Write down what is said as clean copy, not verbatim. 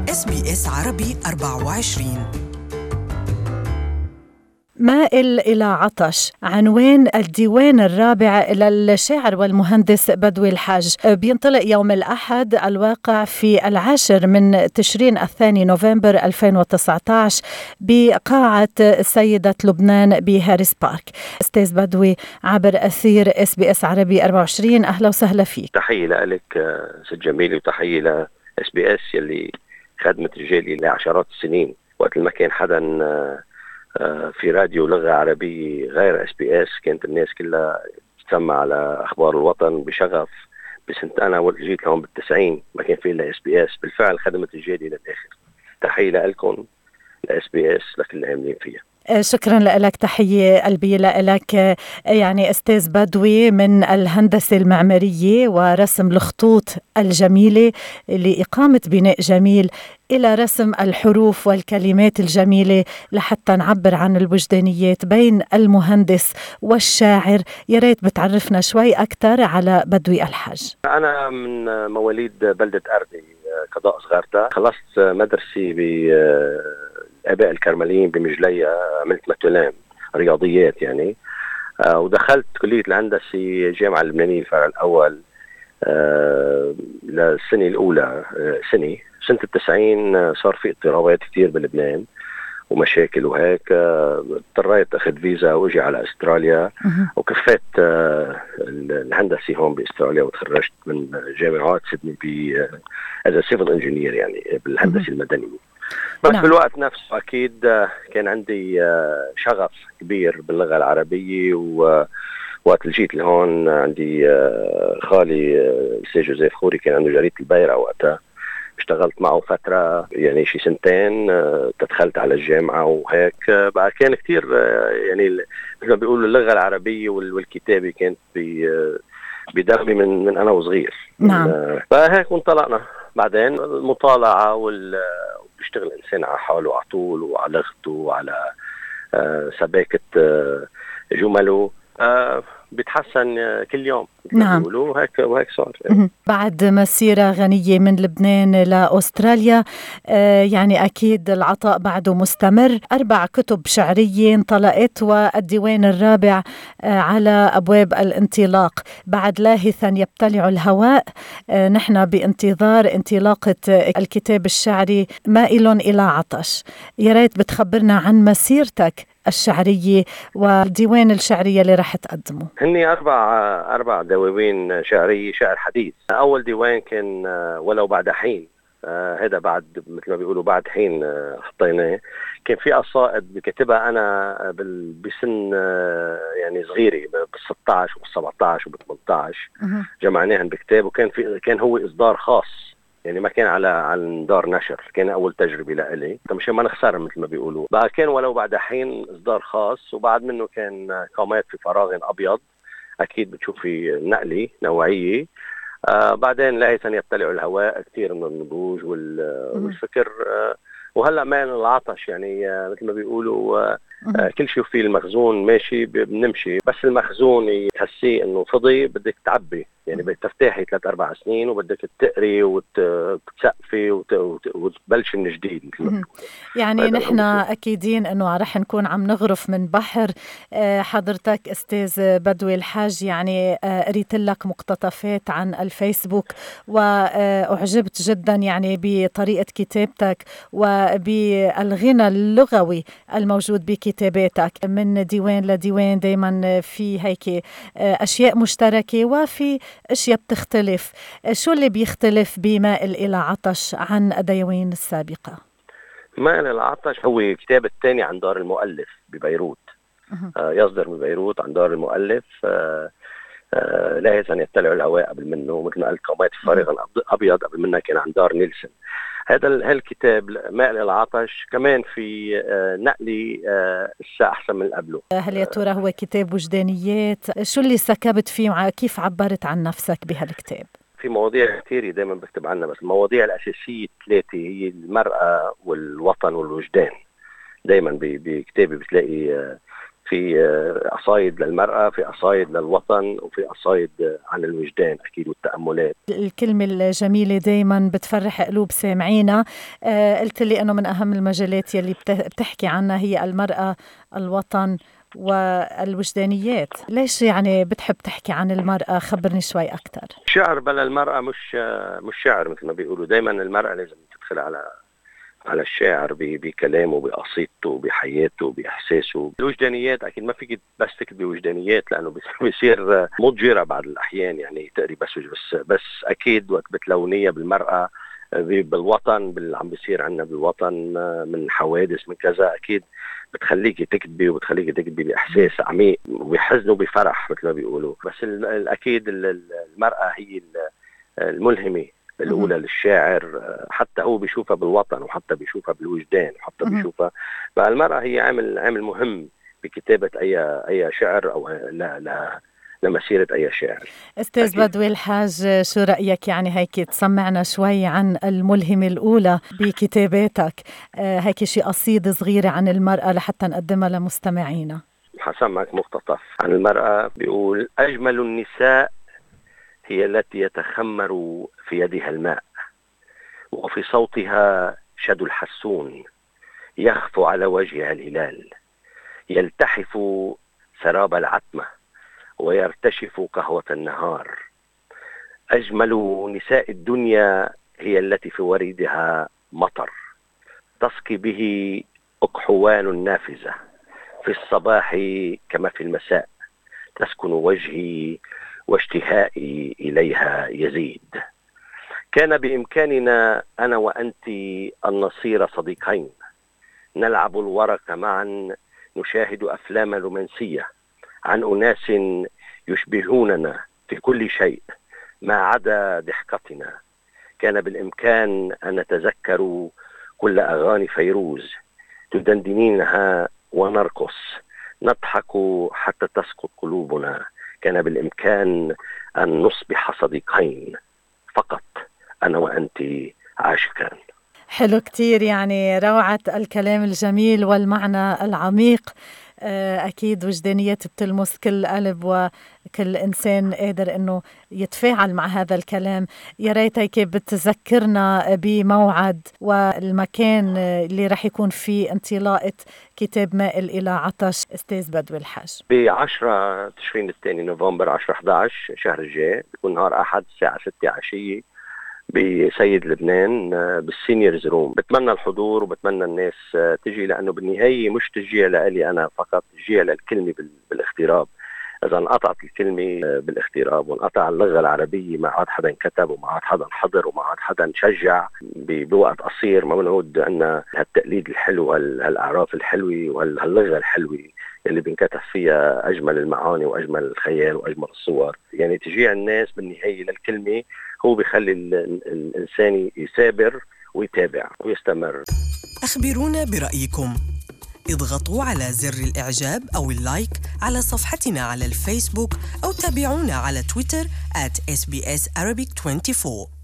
SBS عربي 24. مائل إلى عطش عنوان الديوان الرابع للشاعر والمهندس بدوي الحاج. بينطلق يوم الأحد الواقع في 10 من تشرين الثاني نوفمبر 2019 بقاعة سيدة لبنان بهاريس بارك. أستاذ بدوي عبر أثير SBS عربي 24، أهلا وسهلا فيك. تحية لك ست جميلة، وتحية ل SBS يلي خدمت رجالي لعشرات السنين. وقت ما كان حدا في راديو لغة عربية غير SBS كانت الناس كلها تسمع على أخبار الوطن بشغف. بس أنا وقت جيت لهم بال90 ما كان في إلا SBS. بالفعل خدمت رجالي للآخر. تحية لكم SBS لكل اللي عاملين فيها. شكرا لك، تحية قلبي لك. يعني أستاذ بدوي من الهندسة المعمارية ورسم الخطوط الجميلة لإقامة بناء جميل إلى رسم الحروف والكلمات الجميلة لحتى نعبر عن الوجدانيات بين المهندس والشاعر. يا ريت بتعرفنا شوي أكثر على بدوي الحاج. أنا من مواليد بلدة أردي قضاء صغارتا. خلصت مدرسي آباء الكرمليين بمجلية، عملت متولام رياضيات يعني. ودخلت كلية الهندسة جامعة اللبنانية الفرع الأول للسنة الأولى. سنة 90 صار في اضطرابات كتير بلبنان ومشاكل وهيك. اضطريت أخذ فيزا وأجي على أستراليا، وكفيت الهندسة هون بأستراليا، وتخرجت من جامعات سيدني as a civil engineer يعني بالهندسة المدنية. بس في الوقت نفسه أكيد كان عندي شغف كبير باللغة العربية. ووقت جيت لهون عندي خالي السي جوزيف خوري كان عنده جريدة البيرة وقتها. اشتغلت معه فترة يعني شي 2 سنين. تدخلت على الجامعة وهيك. بقى كان كتير يعني مثل ما بيقولوا اللغة العربية والكتابة كانت بدمي من أنا وصغير. نعم. فهيك انطلقنا. بعدين المطالعة بيشتغل إنسان على حاله على طول وعلى لغته وعلى سباكة جمله بيتحسن كل يوم. نعم. وهيك صار. بعد مسيرة غنية من لبنان لأستراليا، يعني أكيد العطاء بعده مستمر. 4 كتب شعرية انطلقت، والديوان الرابع على أبواب الانطلاق. بعد لاهثا يبتلع الهواء، نحن بانتظار انطلاقة الكتاب الشعري مائل إلى عطش. يا ريت بتخبرنا عن مسيرتك الشعرية والديوان الشعرية اللي رح تقدمه. هني 4 دواوين شعرية شعر حديث. أول ديوان كان ولو بعد حين. هذا بعد مثل ما بيقولوا بعد حين حطيناه. كان في قصائد بكتبها أنا بسن يعني صغيري بال16 وبال17 وبال18. جمعناهن بكتاب، وكان هو إصدار خاص يعني ما كان على دار نشر. كان أول تجربة لإلي مشان ما نخسر مثل ما بيقولوا. بقى كان ولو بعد حين إصدار خاص، وبعد منه كان قامات في فراغ أبيض. أكيد بتشوفي نقلي نوعية. بعدين لاهثا يبتلع الهواء، كثير من النضوج والفكر. وهلأ مال العطش يعني مثل ما بيقولوا كل شيء في المخزون ماشي بنمشي. بس المخزون تحسيه انه فضي بدك تعبي يعني. بدك تفتحي 3-4 سنين وبدك تقري وتسقفي وتبلش من جديد. يعني نحن أكيدين أنه رح نكون عم نغرف من بحر حضرتك أستاذ بدوي الحاج. يعني قريت لك مقتطفات عن الفيسبوك وأعجبت جدا يعني بطريقة كتابتك وبالغنى اللغوي الموجود بكتاباتك. من ديوان لديوان دايما في هيك أشياء مشتركة وفي أشياء بتختلف. شو اللي بيختلف بمائل إلى عطش عن الدواوين السابقة؟ مائل إلى العطش هو كتاب الثاني عن دار المؤلف ببيروت. يصدر من بيروت عن دار المؤلف. لاهثا يبتلع الهواء قبل منه، مثل ما قلت قامات فارغا أبيض قبل منه كان عن دار نيلسون. هذا الكتاب مائل إلى العطش كمان في نقلي الساعة أحسن من قبله. هل يا ترى هو كتاب وجدانيات؟ شو اللي سكبت فيه؟ كيف عبرت عن نفسك بهالكتاب؟ في مواضيع كثيرة دائما بكتب عنها، بس المواضيع الأساسية 3 هي المرأة والوطن والوجدان. دائما بكتابي بتلاقي في قصايد للمرأة، في قصايد للوطن، وفي قصايد عن الوجدان أكيد والتأملات. الكلمة الجميلة دايما بتفرح قلوب سامعينا. قلت لي أنه من أهم المجالات يلي بتحكي عنها هي المرأة، الوطن والوجدانيات. ليش يعني بتحب تحكي عن المرأة؟ خبرني شوي أكتر. شعر بلا المرأة مش شعر مثل ما بيقولوا. دايما المرأة لازم تدخل على الشاعر بكلامه، بقصيدته، بحياته، بإحساسه. الوجدانيات أكيد ما فيك بس تكتبي وجدانيات، لأنه بيصير مضجرة بعض الأحيان، يعني تقري بس أكيد وقت بتلونية بالمرأة بالوطن، عم بيصير عندنا بالوطن من حوادث من كذا، أكيد بتخليكي تكتبي بإحساس عميق وبحزن وبفرح مثل ما بيقولوا. بس الأكيد المرأة هي الملهمة الأولى للشاعر، حتى هو بيشوفها بالوطن، وحتى بيشوفها بالوجدان، وحتى بيشوفها. فالمرأة هي عامل مهم بكتابة أي شعر أو لمسيرة أي شاعر. أستاذ بدوي الحاج، شو رأيك يعني هيك تسمعنا شوي عن الملهمة الأولى بكتاباتك، هيك شي قصيدة صغيرة عن المرأة لحتى نقدمها لمستمعينا؟ حسمعك مقتطف عن المرأة. بيقول: أجمل النساء هي التي يتخمر في يدها الماء، وفي صوتها شد الحسون، يخفو على وجهها الهلال، يلتحف سراب العتمة ويرتشف قهوة النهار. أجمل نساء الدنيا هي التي في وريدها مطر، تسقي به أكحوان نافذة، في الصباح كما في المساء، تسكن وجهي واشتهائي إليها يزيد. كان بإمكاننا أنا وأنت أن نصير صديقين، نلعب الورق معا، نشاهد أفلام رومانسية عن أناس يشبهوننا في كل شيء ما عدا ضحكتنا. كان بالإمكان أن نتذكر كل أغاني فيروز تدندنينها ونرقص، نضحك حتى تسقط قلوبنا. كان بالإمكان أن نصبح صديقين فقط، أنا وأنت عاشقان. حلو كتير، يعني روعة الكلام الجميل والمعنى العميق. أكيد وجدانيات بتلمس كل قلب وكل إنسان قادر إنه يتفاعل مع هذا الكلام. يا ريت هيك بتذكرنا بموعد والمكان اللي رح يكون فيه انطلاقة كتاب مائل إلى عطش أستاذ بدوي الحاج. ب10 تشرين الثاني نوفمبر 10-11 شهر الجاي، بيكون نهار أحد الساعة 6 عشية بسيد لبنان بالسينيورز روم. بتمنى الحضور وبتمنى الناس تجي، لأنه بالنهاية مش تجي لألي أنا فقط، تجي للكلمة بالاغتراب. إذا انقطعت الكلمة بالاغتراب وانقطع اللغة العربية، ما عاد حدا كتب وما عاد حدا حضر وما عاد حدا شجع بوقت قصير، ما بنعود عنا هالتقليد الحلو، هالأعراف الحلوة وهاللغة الحلوة اللي بنكتب فيها أجمل المعاني وأجمل الخيال وأجمل الصور. يعني تجيع الناس بالنهاية للكلمة هو بيخلي الإنسان يثابر ويتابع ويستمر. أخبرونا برأيكم، اضغطوا على زر الإعجاب أو اللايك على صفحتنا على الفيسبوك، أو تابعونا على تويتر @SBS Arabic 24.